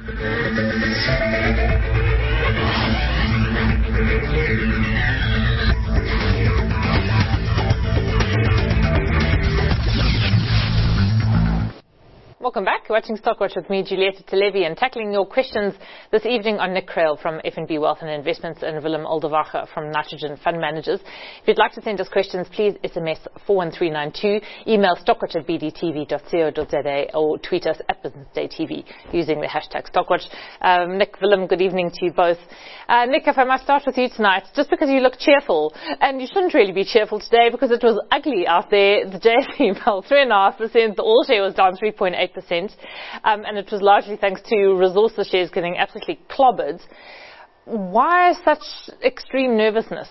Welcome back. You're watching Stockwatch with me, Julieta Televi, and tackling your questions this evening on Nick Krale from FNB Wealth and Investments and Willem Oldewacher from Nitrogen Fund Managers. If you'd like to send us questions, please SMS 41392, email stockwatch@bdtv.co.za, or tweet us at Business Day TV using the hashtag Stockwatch. Nick, Willem, good evening to you both. Nick, if I must start with you tonight, just because you look cheerful, and you shouldn't really be cheerful today because it was ugly out there. The JSE fell 3.5%, the all share was down 3.8%. And it was largely thanks to resources shares getting absolutely clobbered. Why such extreme nervousness?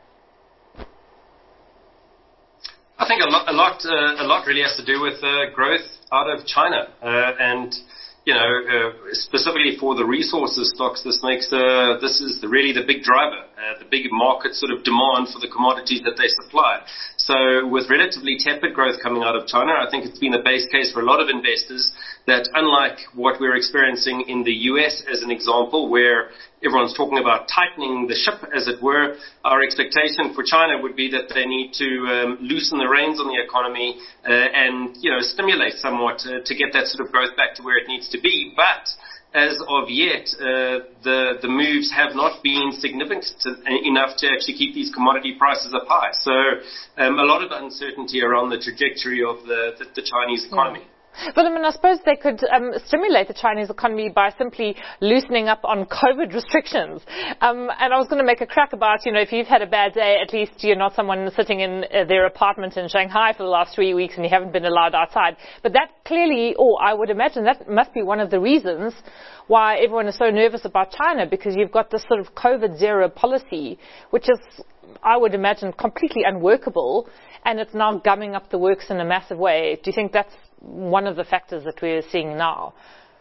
I think a lot really has to do with growth out of China, and specifically for the resources stocks, this is really the big driver, the big market sort of demand for the commodities that they supply. So with relatively tepid growth coming out of China, I think it's been a base case for a lot of investors that, unlike what we're experiencing in the US as an example, where everyone's talking about tightening the ship, as it were, our expectation for China would be that they need to loosen the reins on the economy and stimulate somewhat to get that sort of growth back to where it needs to be. But as of yet, the moves have not been significant enough to actually keep these commodity prices up high. So a lot of uncertainty around the trajectory of the Chinese economy. But I suppose they could stimulate the Chinese economy by simply loosening up on COVID restrictions. And I was going to make a crack about, if you've had a bad day, at least you're not someone sitting in their apartment in Shanghai for the last 3 weeks and you haven't been allowed outside. But that clearly, or I would imagine that must be one of the reasons why everyone is so nervous about China, because you've got this sort of COVID zero policy, which is, I would imagine, completely unworkable, and it's now gumming up the works in a massive way. Do you think that's one of the factors that we're seeing now?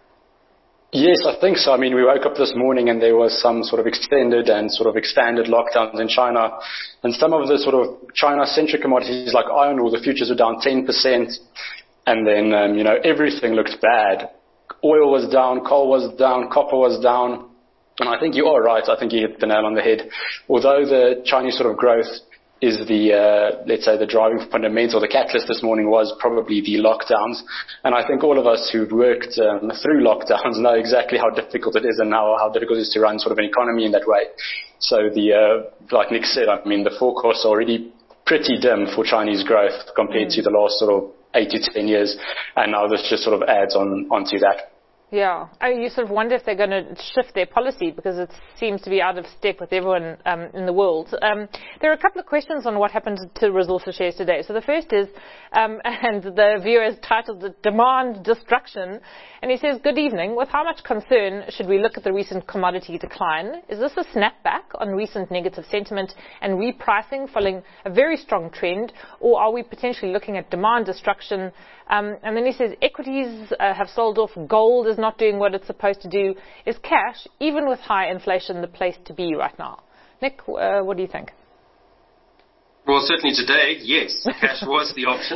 Yes, I think so. I mean, we woke up this morning and there was some sort of extended and sort of expanded lockdowns in China. And some of the sort of China-centric commodities like iron ore, the futures were down 10%. And then, everything looked bad. Oil was down, coal was down, copper was down. And I think you are right. I think you hit the nail on the head. Although the Chinese sort of growth is let's say the driving fundamental, the catalyst this morning was probably the lockdowns. And I think all of us who've worked through lockdowns know exactly how difficult it is and how difficult it is to run sort of an economy in that way. So like Nick said, I mean, the forecasts are already pretty dim for Chinese growth compared to the last sort of 8 to 10 years. And now this just sort of adds onto that. Yeah. You sort of wonder if they're going to shift their policy, because it seems to be out of step with everyone in the world. There are a couple of questions on what happened to resources shares today. So the first is, and the viewer has titled it Demand Destruction, and he says, good evening. With how much concern should we look at the recent commodity decline? Is this a snapback on recent negative sentiment and repricing following a very strong trend, or are we potentially looking at demand destruction? And then he says, equities have sold off, gold is not doing what it's supposed to do. Is cash, even with high inflation, the place to be right now? Nick, what do you think? Well, certainly today, yes, cash was the option.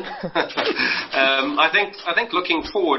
I think looking forward,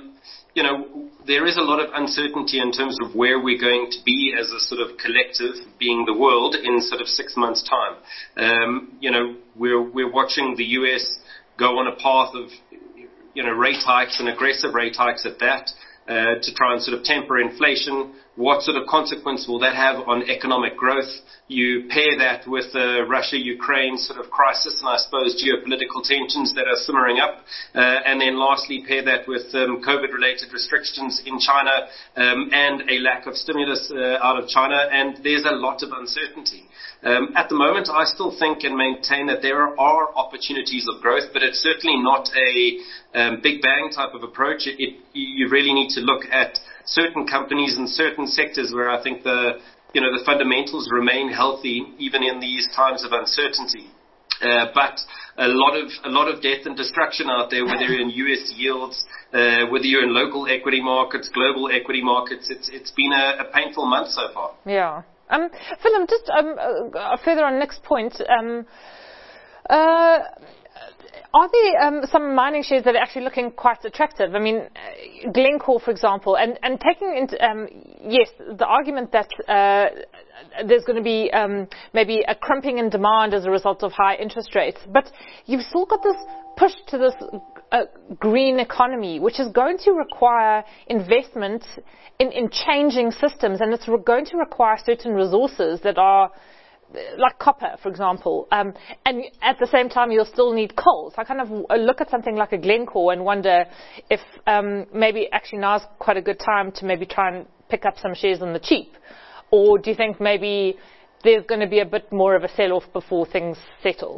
there is a lot of uncertainty in terms of where we're going to be as a sort of collective, being the world, in sort of 6 months' time. We're watching the US go on a path of rate hikes, and aggressive rate hikes at that, to try and sort of temper inflation. What sort of consequence will that have on economic growth? You pair that with the Russia-Ukraine sort of crisis and I suppose geopolitical tensions that are simmering up. And then lastly, pair that with COVID-related restrictions in China and a lack of stimulus out of China. And there's a lot of uncertainty. At the moment, I still think and maintain that there are opportunities of growth, but it's certainly not a big bang type of approach. You really need to look at certain companies and certain sectors where I think the fundamentals remain healthy even in these times of uncertainty. But a lot of death and destruction out there, whether you're in US yields, whether you're in local equity markets, global equity markets. It's been a painful month so far. Yeah. Willem, just further on Nick's point, are there some mining shares that are actually looking quite attractive? I mean, Glencore, for example, and taking into, yes, the argument that there's going to be maybe a crimping in demand as a result of high interest rates, but you've still got this push to this green economy, which is going to require investment in changing systems, and it's going to require certain resources that are like copper, for example, and at the same time you'll still need coal. So I kind of look at something like a Glencore and wonder if maybe actually now's quite a good time to maybe try and pick up some shares on the cheap, or do you think maybe there's going to be a bit more of a sell-off before things settle?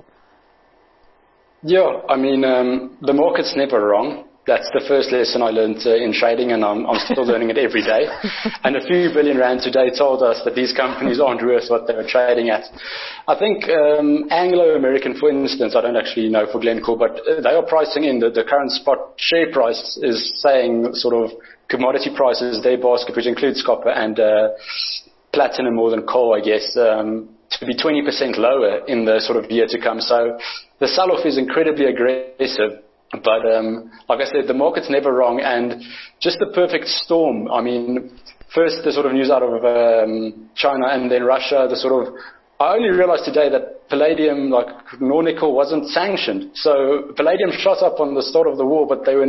Yeah, I mean, the market's never wrong. That's the first lesson I learned in trading, and I'm still learning it every day. And a few billion rand today told us that these companies aren't worth what they were trading at. I think Anglo American, for instance, I don't actually know for Glencore, but they are pricing in the current spot share price is saying sort of commodity prices, their basket, which includes copper and platinum more than coal, I guess, to be 20% lower in the sort of year to come. So the sell-off is incredibly aggressive. But like I said, the market's never wrong, and just the perfect storm. I mean, first the sort of news out of China, and then Russia. I only realized today that palladium, like Nornickel, wasn't sanctioned. So palladium shot up on the start of the war, but there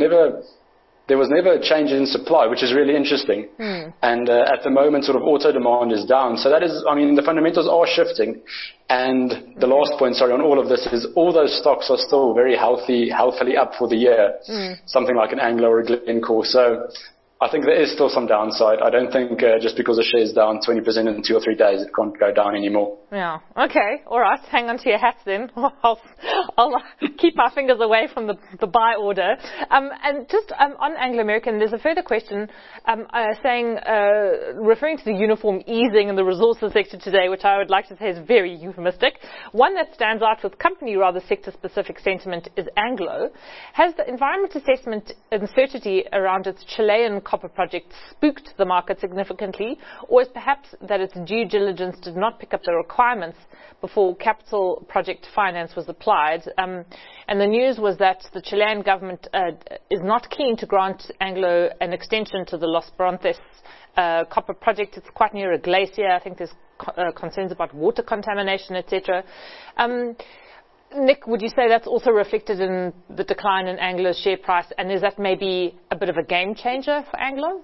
was never a change in supply, which is really interesting. And at the moment, sort of auto demand is down. So that is, I mean, the fundamentals are shifting. And the last point, on all of this is all those stocks are still very healthily up for the year. Something like an Anglo or a Glencore. So I think there is still some downside. I don't think just because the share is down 20% in 2 or 3 days, it can't go down anymore. Yeah. Okay. All right. Hang on to your hats then. I'll keep my fingers away from the buy order. And just on Anglo American, there's a further question saying, referring to the uniform easing in the resources sector today, which I would like to say is very euphemistic. One that stands out with company rather sector-specific sentiment is Anglo. Has the environment assessment uncertainty around its Chilean copper project spooked the market significantly, or is perhaps that its due diligence did not pick up the requirements before capital project finance was applied? And the news was that the Chilean government is not keen to grant Anglo an extension to the Los Bronces copper project. It's quite near a glacier. I think there's concerns about water contamination, etc. Nick, would you say that's also reflected in the decline in Anglo's share price, and is that maybe a bit of a game changer for Anglo?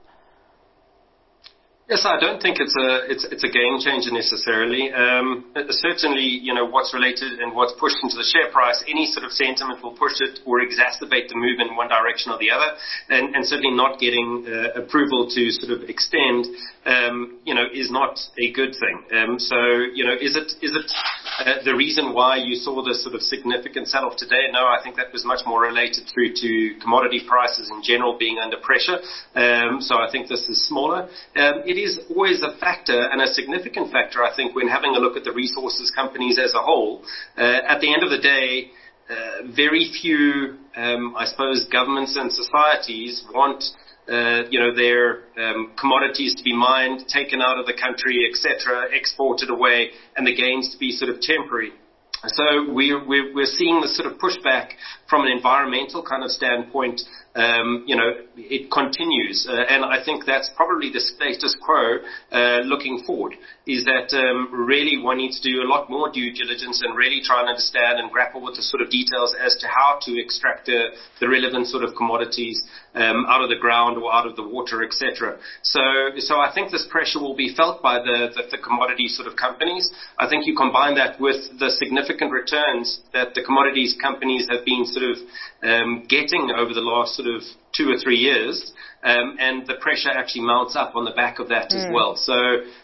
Yes, I don't think it's a game changer necessarily. Certainly, what's related and what's pushed into the share price, any sort of sentiment will push it or exacerbate the move in one direction or the other, and certainly not getting approval to sort of extend, is not a good thing. Is it the reason why you saw this sort of significant sell-off today? No, I think that was much more related through to commodity prices in general being under pressure. So I think this is smaller. It is always a factor, and a significant factor, I think, when having a look at the resources companies as a whole. At the end of the day, very few, I suppose, governments and societies want their commodities to be mined, taken out of the country, etc., exported away, and the gains to be sort of temporary. So we're seeing this sort of pushback from an environmental kind of standpoint. It continues, and I think that's probably the status quo looking forward, is that really one needs to do a lot more due diligence and really try and understand and grapple with the sort of details as to how to extract the relevant sort of commodities out of the ground or out of the water, etc. So I think this pressure will be felt by the commodity sort of companies. I think you combine that with the significant returns that the commodities companies have been sort of getting over the last sort of 2 or 3 years, and the pressure actually mounts up on the back of that as well. So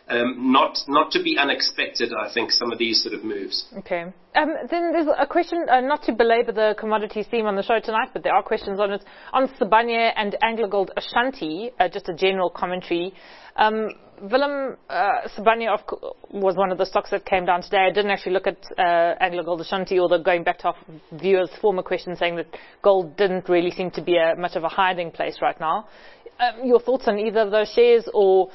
not to be unexpected, I think, some of these sort of moves. Okay. Then there's a question, not to belabor the commodities theme on the show tonight, but there are questions on it, on Sibanye and AngloGold Ashanti, just a general commentary. Willem, Sibanye was one of the stocks that came down today. I didn't actually look at AngloGold Ashanti, although going back to our viewers' former question saying that gold didn't really seem to be much of a hiding place right now. Your thoughts on either of those shares, or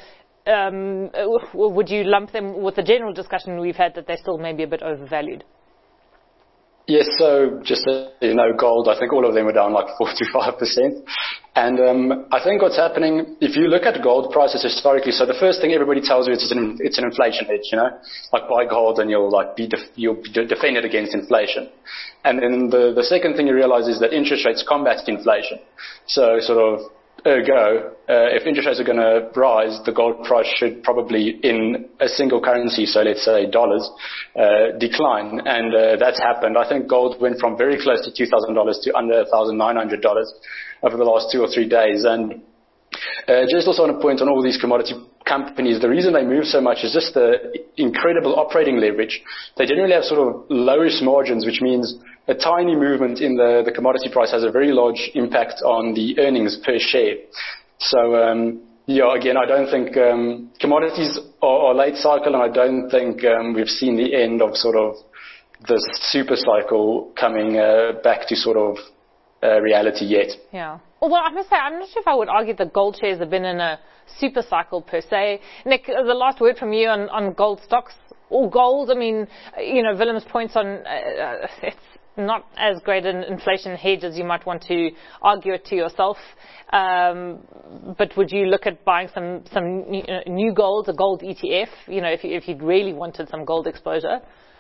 would you lump them with the general discussion we've had that they're still maybe a bit overvalued? Yes, so just gold, I think all of them were down like 4 to 5%. And I think what's happening, if you look at gold prices historically, so the first thing everybody tells you it's an inflation hedge, like buy gold and you'll defend it against inflation. And then the second thing you realize is that interest rates combat inflation. So sort of ergo, if interest rates are going to rise, the gold price should probably, in a single currency, so let's say dollars, decline. And that's happened. I think gold went from very close to $2,000 to under $1,900 over the last 2 or 3 days. And just also want to point on all these commodity companies, the reason they move so much is just the incredible operating leverage. They generally have sort of lowish margins, which means a tiny movement in the commodity price has a very large impact on the earnings per share. So, again, I don't think commodities are late cycle, and I don't think we've seen the end of sort of this super cycle coming back to sort of reality yet. Yeah. Well, I must say, I'm not sure if I would argue that gold shares have been in a super cycle per se. Nick, the last word from you on gold stocks or gold. I mean, Willem's points on it's not as great an inflation hedge as you might want to argue it to yourself. But would you look at buying some new gold, a gold ETF, if you'd really wanted some gold exposure?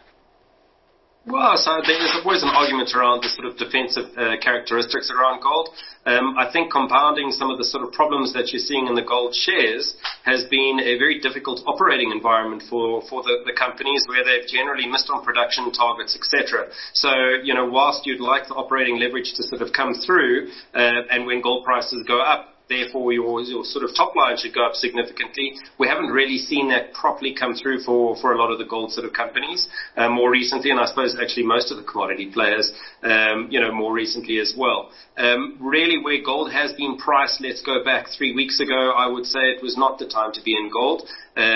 Well, so there's always an argument around the sort of defensive characteristics around gold. I think compounding some of the sort of problems that you're seeing in the gold shares has been a very difficult operating environment for the companies where they've generally missed on production targets, etc. So, whilst you'd like the operating leverage to sort of come through, and when gold prices go up, therefore your sort of top line should go up significantly. We haven't really seen that properly come through for a lot of the gold sort of companies more recently, and I suppose actually most of the commodity players, more recently as well. Really, where gold has been priced, let's go back 3 weeks ago, I would say it was not the time to be in gold.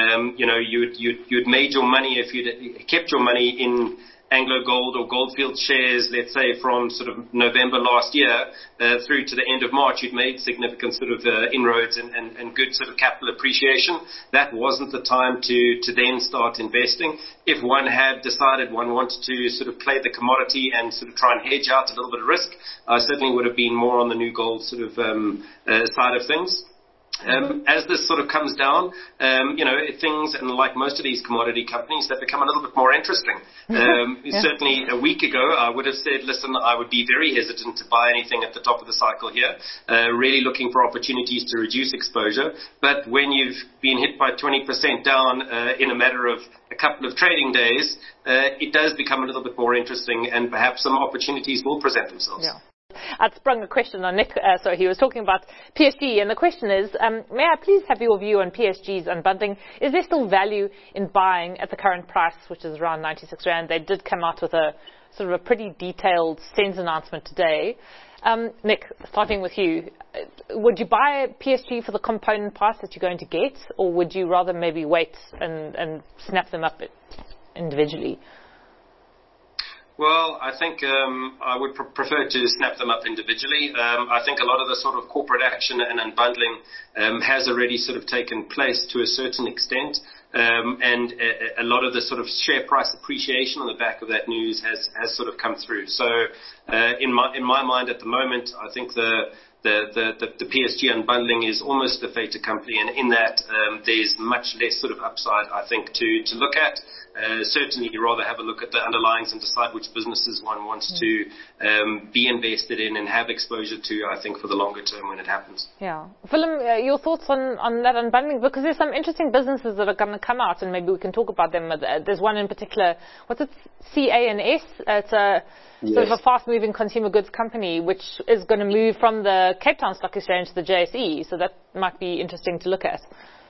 You'd made your money if you'd kept your money in Anglo Gold or Goldfield shares, let's say from sort of November last year through to the end of March, you'd made significant sort of inroads and good sort of capital appreciation. That wasn't the time to then start investing. If one had decided one wanted to sort of play the commodity and sort of try and hedge out a little bit of risk, I certainly would have been more on the new gold sort of side of things. As this sort of comes down, things, and like most of these commodity companies, they become a little bit more interesting. Certainly a week ago, I would have said, listen, I would be very hesitant to buy anything at the top of the cycle here, really looking for opportunities to reduce exposure. But when you've been hit by 20% down in a matter of a couple of trading days, it does become a little bit more interesting, and perhaps some opportunities will present themselves. Yeah. I'd sprung a question on Nick. He was talking about PSG, and the question is, may I please have your view on PSG's unbundling? Is there still value in buying at the current price, which is around 96 Rand? They did come out with a sort of a pretty detailed SENS announcement today. Nick, starting with you, would you buy PSG for the component parts that you're going to get, or would you rather maybe wait and snap them up individually? Well, I think I would prefer to snap them up individually. I think a lot of the sort of corporate action and unbundling has already sort of taken place to a certain extent, and a lot of the sort of share price appreciation on the back of that news has sort of come through. So in my mind at the moment, I think the PSG unbundling is almost a fait accompli, and in that there's much less sort of upside, I think, to look at. Certainly, you rather have a look at the underlyings and decide which businesses one wants to be invested in and have exposure to, I think, for the longer term when it happens. Yeah. Willem, your thoughts on that unbundling? Because there's some interesting businesses that are going to come out, and maybe we can talk about them. There's one in particular, what's it, CANS? It's a sort of a fast-moving consumer goods company, which is going to move from the Cape Town Stock Exchange to the JSE, so that might be interesting to look at.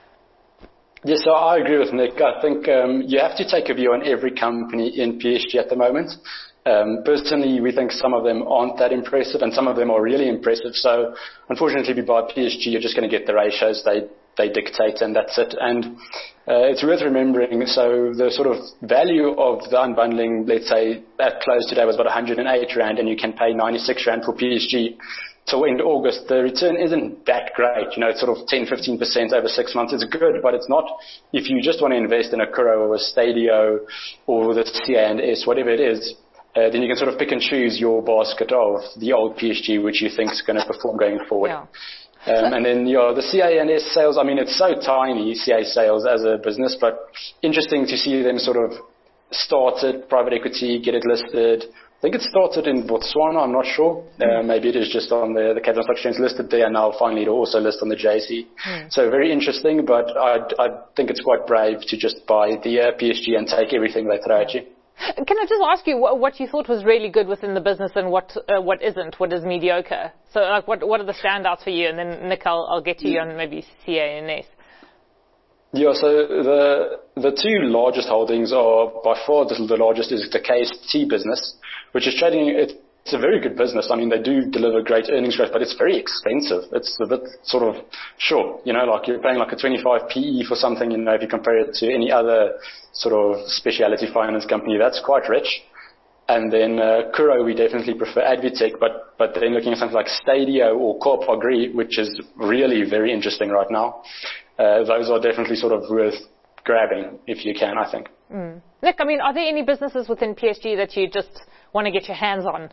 Yes, so I agree with Nick. I think you have to take a view on every company in PSG at the moment. Personally, we think some of them aren't that impressive and some of them are really impressive. So unfortunately, if you buy PSG, you're just going to get the ratios they dictate, and that's it. And it's worth remembering, so the sort of value of the unbundling, let's say at close today was about 108 Rand, and you can pay 96 Rand for PSG. So in August, the return isn't that great. It's sort of 10-15% over 6 months. It's good, but it's not, if you just want to invest in a Curro or a Stadio or the CANS, whatever it is, then you can sort of pick and choose your basket of the old PSG, which you think is going to perform going forward. Yeah. And then the CA&S sales, I mean, it's so tiny, CA sales as a business, but interesting to see them sort of started private equity, get it listed. I think it started in Botswana, I'm not sure. Maybe it is just on the Cape Town Stock Exchange listed there, and now finally it'll also list on the JSE. So very interesting, but I think it's quite brave to just buy the PSG and take everything they throw at you. Can I just ask you what you thought was really good within the business and what isn't, what is mediocre? So like, what are the standouts for you? And then, Nick, I'll get to you on maybe CA&S. Yeah, so the two largest holdings are, by far the largest is the KST business, which is trading, it's a very good business. I mean, they do deliver great earnings growth, but it's very expensive. It's a bit sort of, sure, like you're paying like a 25 PE for something, if you compare it to any other sort of specialty finance company, that's quite rich. And then Kuro, we definitely prefer Advitech, but then looking at something like Stadio or Corp Agri, which is really very interesting right now. Those are definitely sort of worth grabbing if you can, I think. Nick, I mean, are there any businesses within PSG that you just want to get your hands on?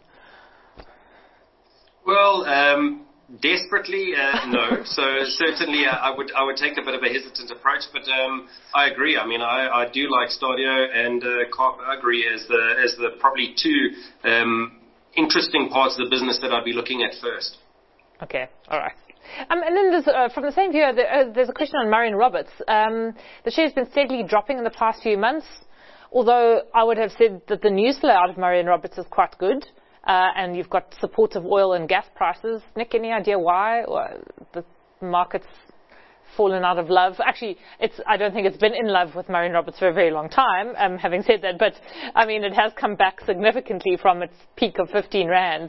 Well, desperately, no. So certainly I would take a bit of a hesitant approach, but I agree. I mean, I do like Stadio and Corp Agri as the probably two interesting parts of the business that I'd be looking at first. Okay, all right. And then there's, from the same viewer, there's a question on Murray & Roberts. The share's been steadily dropping in the past few months, although I would have said that the news flow out of Murray & Roberts is quite good, and you've got supportive oil and gas prices. Nick, any idea why the market's fallen out of love? Actually, I don't think it's been in love with Murray & Roberts for a very long time, having said that, but I mean, it has come back significantly from its peak of 15 Rand.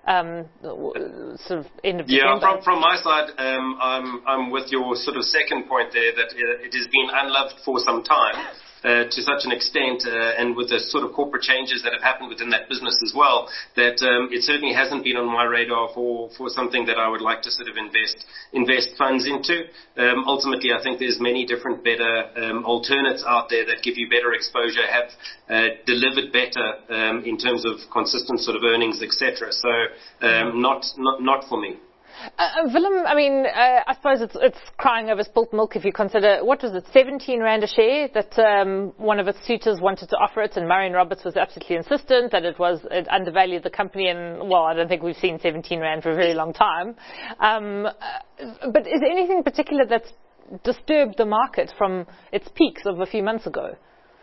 Sort of end of December. Yeah, from my side, I'm with your sort of second point there that it has been unloved for some time. To such an extent, and with the sort of corporate changes that have happened within that business as well, that it certainly hasn't been on my radar for something that I would like to sort of invest funds into. Ultimately, I think there's many different better alternates out there that give you better exposure, have delivered better in terms of consistent sort of earnings, etc. So not for me. Willem, I mean, I suppose it's crying over spilt milk if you consider, what was it, 17 Rand a share that one of its suitors wanted to offer it, and Murray & Roberts was absolutely insistent that it undervalued the company, and, well, I don't think we've seen 17 Rand for a very long time. But is there anything particular that's disturbed the market from its peaks of a few months ago?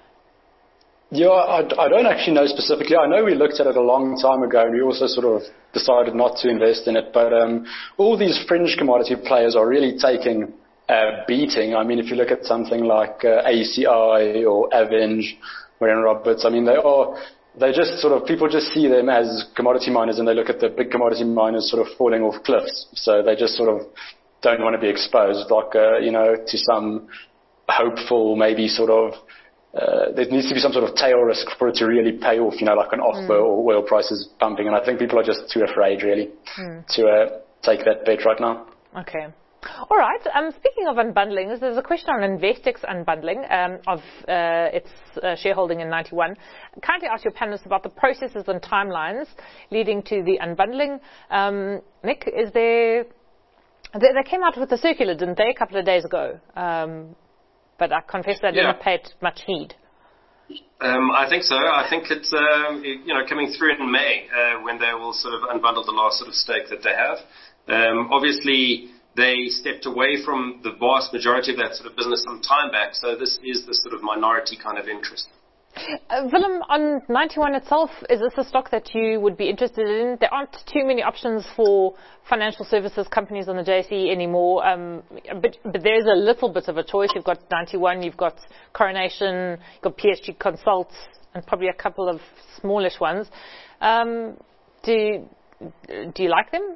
Yeah, I don't actually know specifically. I know we looked at it a long time ago, and we also sort of decided not to invest in it. But all these fringe commodity players are really taking a beating. I mean, if you look at something like ACI or Aveng, Murray & Roberts, I mean, they just sort of, people just see them as commodity miners, and they look at the big commodity miners sort of falling off cliffs. So they just sort of don't want to be exposed, like, to some hopeful, maybe sort of, there needs to be some sort of tail risk for it to really pay off, like an offer or oil prices pumping. And I think people are just too afraid, really, to take that bet right now. Okay. All right. Speaking of unbundling, there's a question on Investec's unbundling of its shareholding in 91. Kindly ask your panelists about the processes and timelines leading to the unbundling. Nick, they came out with a circular, didn't they, a couple of days ago? But I confess I didn't pay it much heed. I think so. I think it's coming through in May when they will sort of unbundle the last sort of stake that they have. Obviously, they stepped away from the vast majority of that sort of business some time back, so this is the sort of minority kind of interest. Willem, on 91 itself, is this a stock that you would be interested in? There aren't too many options for financial services companies on the JSE anymore, but there's a little bit of a choice. You've got 91, you've got Coronation, you've got PSG Consults, and probably a couple of smallish ones. Do you like them?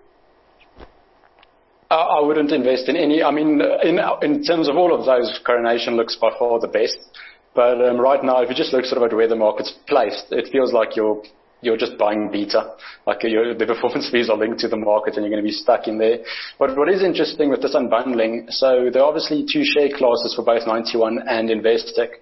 I wouldn't invest in any. I mean, in terms of all of those, Coronation looks by far the best. But right now, if you just look sort of at where the market's placed, it feels like you're just buying beta. Like the performance fees are linked to the market, and you're going to be stuck in there. But what is interesting with this unbundling, so there are obviously two share classes for both 91 and Investec.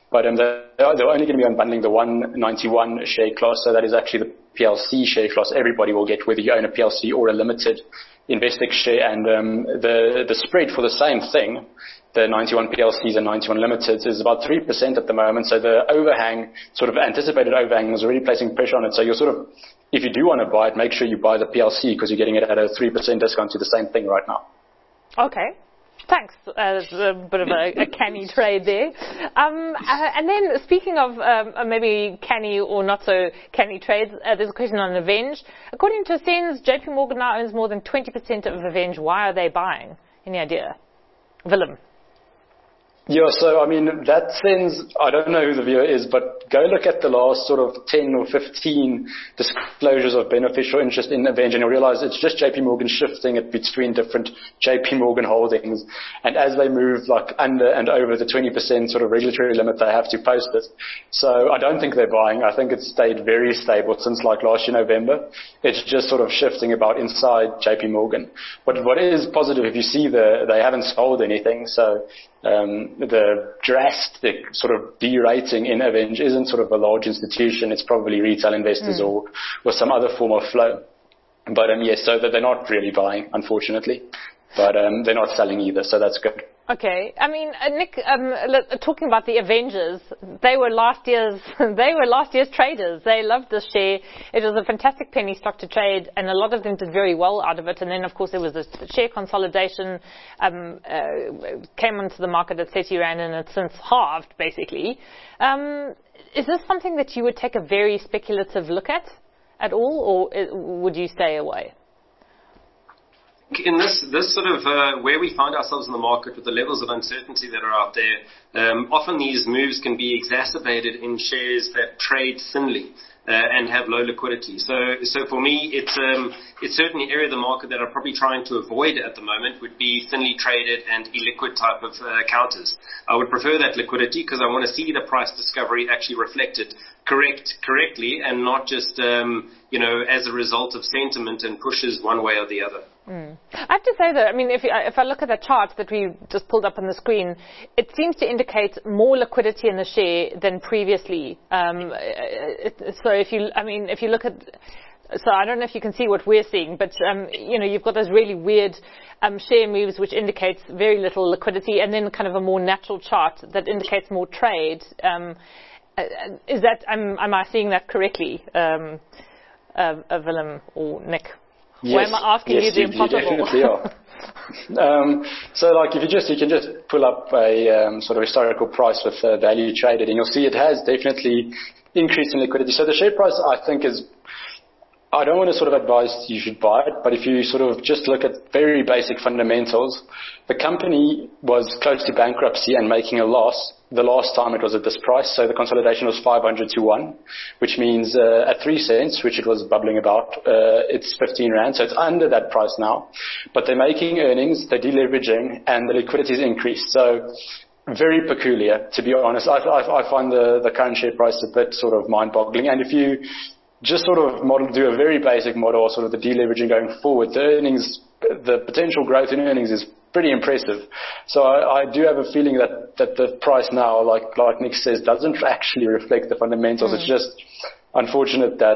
But they're only going to be unbundling the 191 share class, so that is actually the PLC share class everybody will get, whether you own a PLC or a limited Investec share. And the spread for the same thing, the 91 PLCs and 91 limiteds, is about 3% at the moment. So the overhang, sort of anticipated overhang, is already placing pressure on it. So you're sort of, if you do want to buy it, make sure you buy the PLC because you're getting it at a 3% discount to the same thing right now. Okay. Thanks. A bit of a canny trade there. And then speaking of maybe canny or not so canny trades, there's a question on Aveng. According to Sens, JP Morgan now owns more than 20% of Aveng. Why are they buying? Any idea? Willem. Yeah, so I mean, that Sens, I don't know who the viewer is, but go look at the last sort of 10 or 15 disclosures of beneficial interest in Aveng, and you'll realize it's just JP Morgan shifting it between different JP Morgan holdings. And as they move like under and over the 20% sort of regulatory limit, they have to post it. So I don't think they're buying. I think it's stayed very stable since like last year, November. It's just sort of shifting about inside JP Morgan. But what is positive, if you see they haven't sold anything, so the drastic sort of derating in Aveng isn't sort of a large institution. It's probably retail investors or some other form of flow. But yes, so that they're not really buying, unfortunately. But they're not selling either, so that's good. Okay. I mean, Nick, talking about the Avengers, they were last year's traders. They loved this share. It was a fantastic penny stock to trade, and a lot of them did very well out of it. And then, of course, there was this share consolidation, came onto the market at 30 Rand, and it's since halved, basically. Is this something that you would take a very speculative look at all, or would you stay away? In this sort of where we find ourselves in the market with the levels of uncertainty that are out there, often these moves can be exacerbated in shares that trade thinly and have low liquidity. So for me, it's certainly an area of the market that I'm probably trying to avoid at the moment would be thinly traded and illiquid type of counters. I would prefer that liquidity because I want to see the price discovery actually reflected correctly and not just as a result of sentiment and pushes one way or the other. I have to say that, I mean, if I look at the chart that we just pulled up on the screen, it seems to indicate more liquidity in the share than previously. So if you look at, so I don't know if you can see what we're seeing, but you've got those really weird share moves which indicates very little liquidity, and then kind of a more natural chart that indicates more trade. Is that am I seeing that correctly, Willem or Nick? Yes, why am I asking you the impossible? You definitely are. So like you can just pull up a sort of historical price with value traded, and you'll see it has definitely increased in liquidity. So the share price, I think, is, I don't want to sort of advise you should buy it, but if you sort of just look at very basic fundamentals, the company was close to bankruptcy and making a loss the last time it was at this price. So the consolidation was 500 to 1, which means at 3 cents, which it was bubbling about, it's 15 Rand. So it's under that price now. But they're making earnings, they're deleveraging, and the liquidity is increased. So very peculiar, to be honest. I find the current share price a bit sort of mind-boggling. And if you just sort of do a very basic model of sort of the deleveraging going forward, the potential growth in earnings is pretty impressive. So I do have a feeling that the price now, like Nick says, doesn't actually reflect the fundamentals. It's just unfortunate that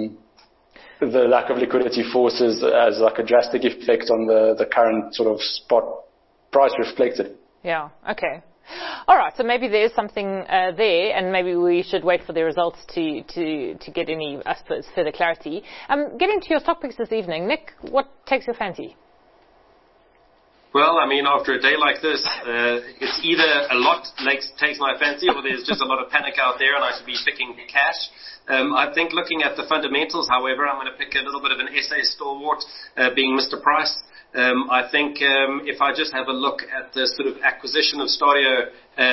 the lack of liquidity forces as like a drastic effect on the current sort of spot price reflected. Yeah. Okay. All right, so maybe there is something there, and maybe we should wait for the results to get any, I suppose, further clarity. Getting to your stock picks this evening, Nick, what takes your fancy? Well, I mean, after a day like this, it's either a lot takes my fancy, or there's just a lot of panic out there, and I should be picking cash. I think looking at the fundamentals, however, I'm going to pick a little bit of an SA stalwart, being Mr. Price. I think if I just have a look at the sort of acquisition of Studio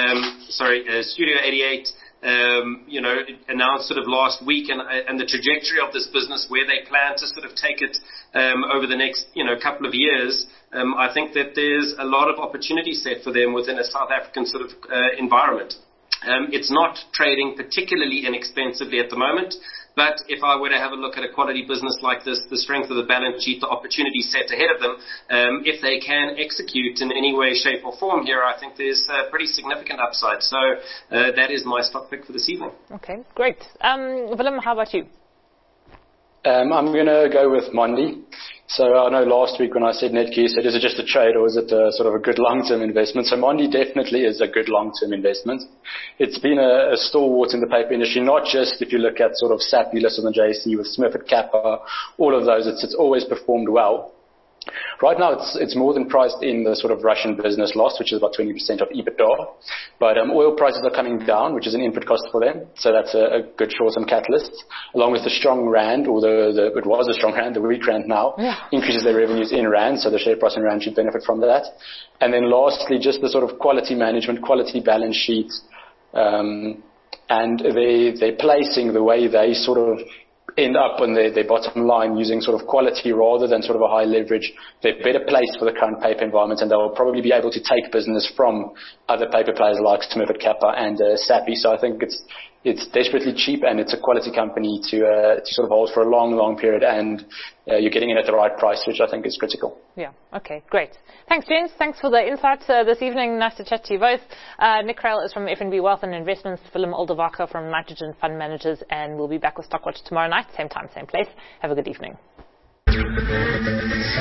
88, announced sort of last week, and the trajectory of this business, where they plan to sort of take it over the next couple of years, I think that there's a lot of opportunity set for them within a South African sort of environment. It's not trading particularly inexpensively at the moment. But if I were to have a look at a quality business like this, the strength of the balance sheet, the opportunity set ahead of them, if they can execute in any way, shape or form here, I think there's a pretty significant upside. So that is my stock pick for this evening. Okay, great. Willem, how about you? I'm going to go with Mondi. So I know last week when I said Netcare, you said, is it just a trade or is it a sort of a good long-term investment? So Mondi definitely is a good long-term investment. It's been a stalwart in the paper industry, not just if you look at sort of SAP listed on the JSE with Smith at Kappa, all of those, it's always performed well. Right now, it's more than priced in the sort of Russian business loss, which is about 20% of EBITDA. But oil prices are coming down, which is an input cost for them. So that's a good short-term catalyst, along with the strong rand, or it was a strong rand, the weak rand now, increases their revenues in rand, so the share price in rand should benefit from that. And then lastly, just the sort of quality management, quality balance sheet, and their placing, the way they sort of end up on their bottom line using sort of quality rather than sort of a high leverage. They're better placed for the current paper environment, and they will probably be able to take business from other paper players like Smith at Kappa and Sappi. So I think it's desperately cheap, and it's a quality company to sort of hold for a long, long period, and you're getting in at the right price, which I think is critical. Yeah. Okay. Great. Thanks, James. Thanks for the insights this evening. Nice to chat to you both. Nick Krell is from FNB Wealth and Investments. Willem Oldewacker from Nitrogen Fund Managers, and we'll be back with Stockwatch tomorrow night, same time, same place. Have a good evening.